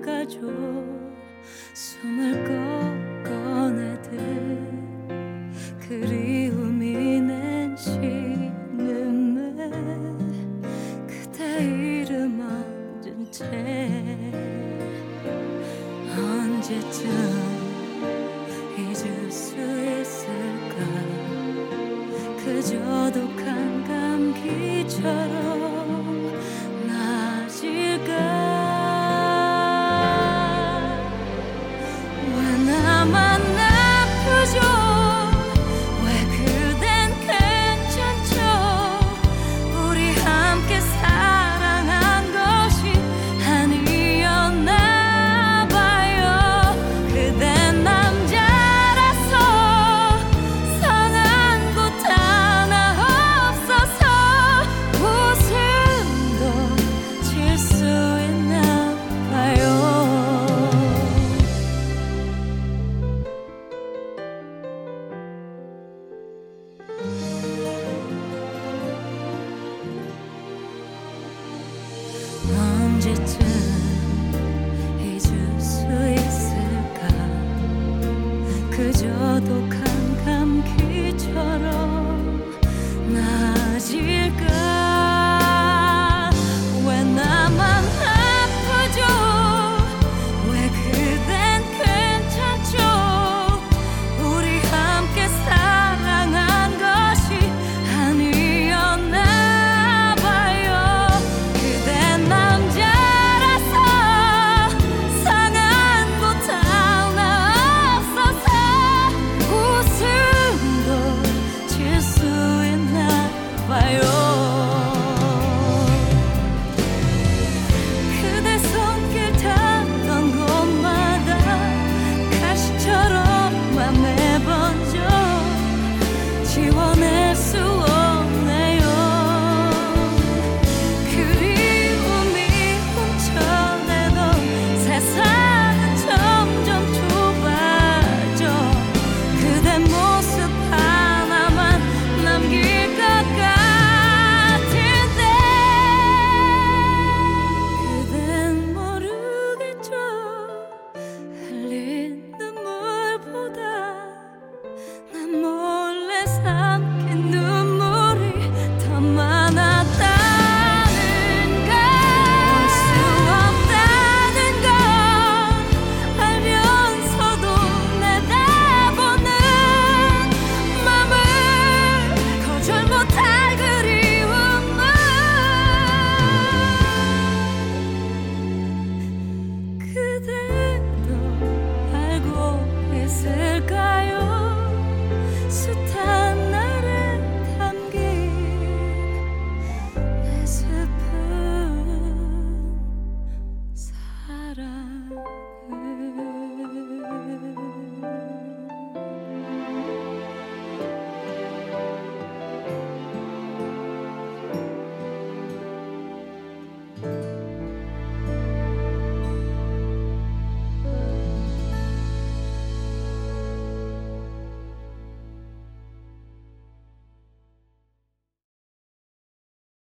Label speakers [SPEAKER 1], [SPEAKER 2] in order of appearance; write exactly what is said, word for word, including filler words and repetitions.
[SPEAKER 1] 막아줘. 숨을 꼭 꺼내듯 그리움이 nen시 눈물 그대 이름 얹은 채 언제쯤 잊을 수 있을까. 그저 독한 감기처럼 나아질까. 왜 나만 아프죠. 왜 그댄 괜찮죠. 우리 함께 사랑한 것이 아니었나 봐요. 그댄 남자라서 상한 곳 하나 없어서 웃음도 질 수 있나 봐요. 언제쯤 잊을 수 있을까. 그저 독한